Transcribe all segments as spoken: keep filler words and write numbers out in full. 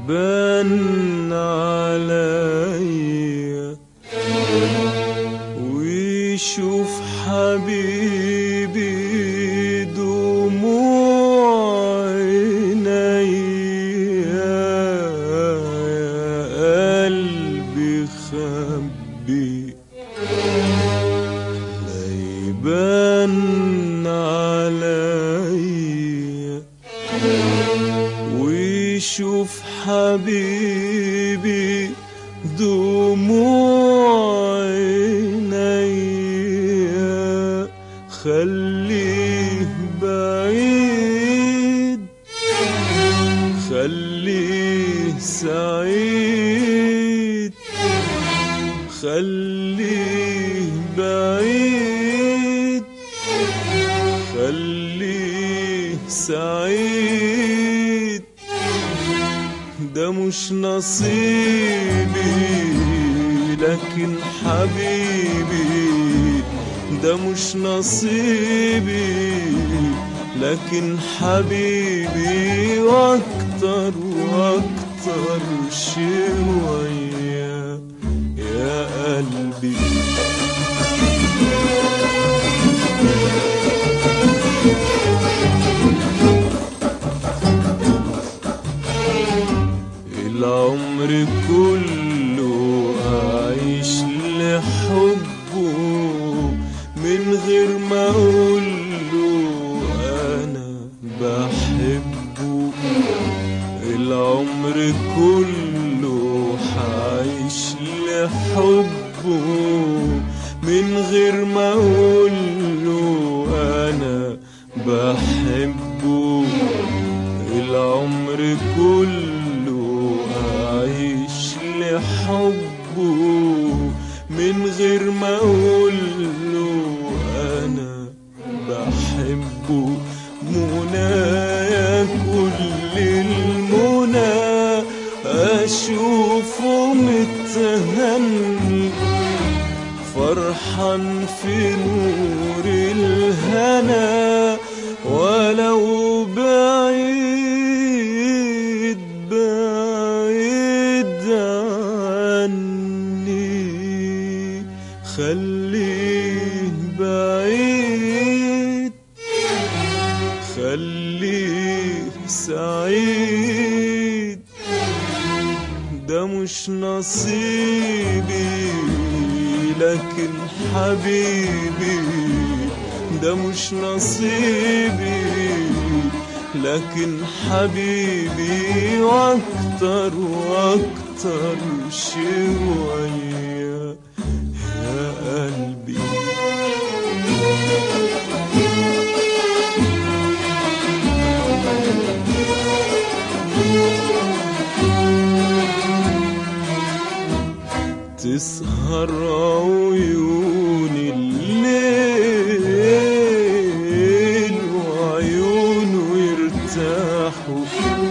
يبان عليا ويشوف حبيبي دموع عينيا، يا قلبي خبي لا يبان عليا ويشوف حبيبي دموع عينيا. خليه بعيد خليه سعيد، خليه بعيد خليه سعيد، ده مش نصيبي لكن حبيبي، ده مش نصيبي لكن حبيبي، واكتر واكتر شوية يا قلبي. العمر كله أعيش لحبه من غير ما أقوله أنا بحبه. العمر كله هعيش لحبه من غير ما أقوله أنا بحبه. العمر كله أعيش لحبه من غير ما أقوله أنا بحبه. منايا كل المنى أشوفه متهني فرحان في نور الهنا، ولو بعيد بعيد عني. خليه بعيد خليه سعيد، ده مش نصيبي لكن حبيبي، ده مش نصيبي لكن حبيبي، واكتر واكتر شوية يا قلبي. تسهر عيون الليل وعيونه يرتاحوا،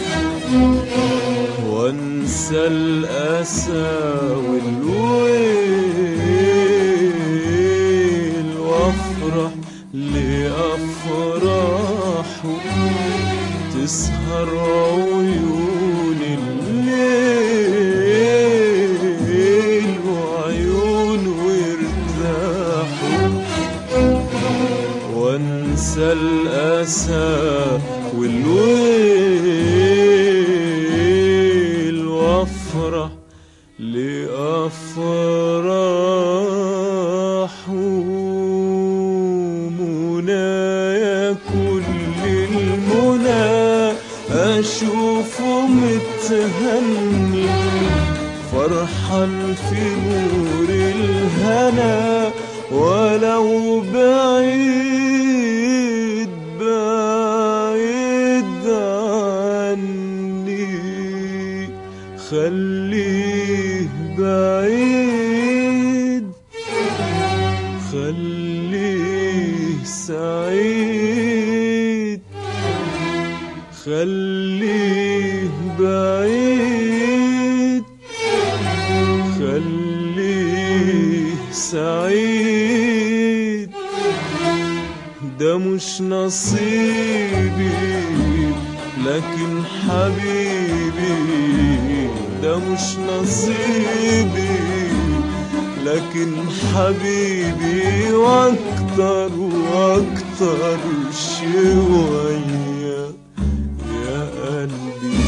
وانسى الأسى والويل وافرح لأفراحه. تسهر عيون الليل وعيونه يرتاحوا، وانسى الأسى والويل وافرح لأفراحه. منايا كل المنى أشوفه متهني فرحان في نور الهنا، ولو بعيد بعيد عني. خليه بعيد خليه سعيد، خليه بعيد خليه سعيد، ده مش نصيبي لكن حبيبي، ده مش نصيبي، لكن حبيبي واكتر واكتر شوية يا قلبي.